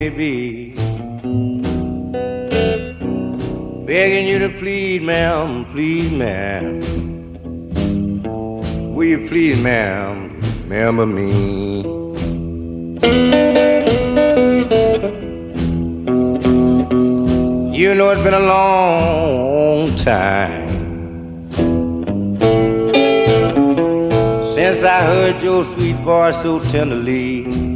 Baby, begging you to please, ma'am, please, ma'am. Will you please, ma'am, remember me? You know it's been a long time since I heard your sweet voice so tenderly.